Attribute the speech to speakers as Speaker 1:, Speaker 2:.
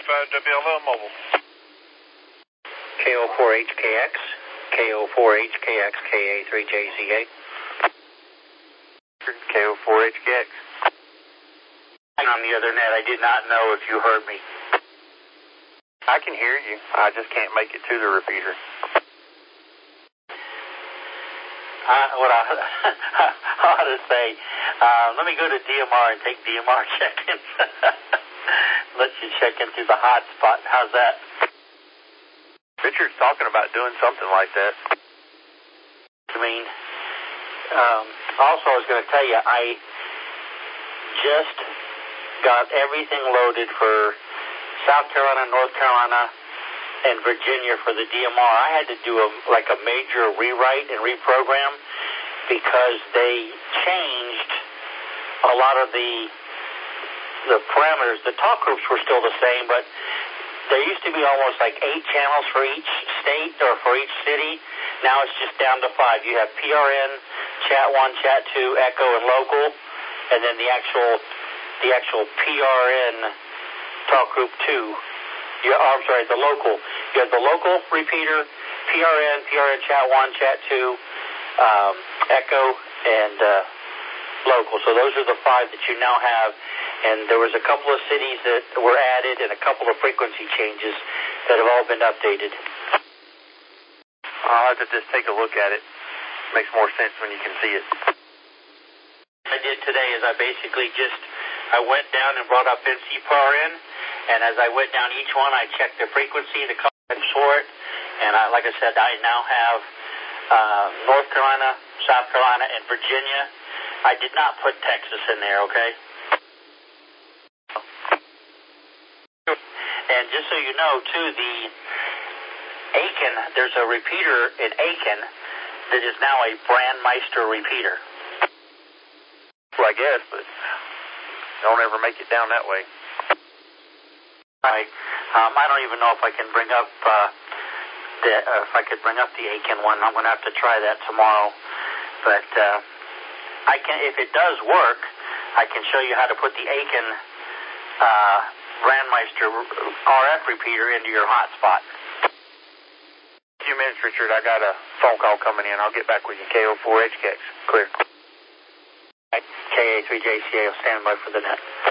Speaker 1: WLL mobile.
Speaker 2: KO4HKX, KO4HKX, KA3JZA.
Speaker 1: KO4HKX.
Speaker 2: On the other net, I did not know if you heard me.
Speaker 1: I can hear you. I just can't make it to the repeater.
Speaker 2: What I ought to say, let me go to DMR and take DMR check-ins. Let you check into the hotspot. How's that?
Speaker 1: Richard's talking about doing something like that.
Speaker 2: I mean, also I was going to tell you, I just got everything loaded for South Carolina, North Carolina, and Virginia for the DMR. I had to do a major rewrite and reprogram because they changed a lot of the parameters. The talk groups were still the same, but there used to be almost like 8 channels for each state or for each city. Now it's just down to 5. You have PRN, Chat 1, Chat 2, Echo, and Local, and then the actual PRN talk group 2. I'm sorry, the local. You have the local repeater, PRN Chat 1, Chat 2, Echo, and local. So those are the 5 that you now have. And there was a couple of cities that were added and a couple of frequency changes that have all been updated.
Speaker 1: I'll have to just take a look at it. Makes more sense when you can see it.
Speaker 2: What I did today is I went down and brought up NCPRN, and as I went down each one, I checked the frequency, the coverage for it, and like I said, I now have North Carolina, South Carolina, and Virginia. I did not put Texas in there, okay? And just so you know, too, the Aiken, there's a repeater in Aiken that is now a Brandmeister repeater.
Speaker 1: Well, I guess, but don't ever make it down that way.
Speaker 2: Right. I don't even know if I can bring up the Aiken one. I'm going to have to try that tomorrow. But I can, if it does work, I can show you how to put the Aiken Brandmeister RF repeater into your hotspot.
Speaker 1: A few minutes, Richard. I got a phone call coming in. I'll get back with you. KO4HKX. Clear.
Speaker 2: KA3JCA will stand by for the net.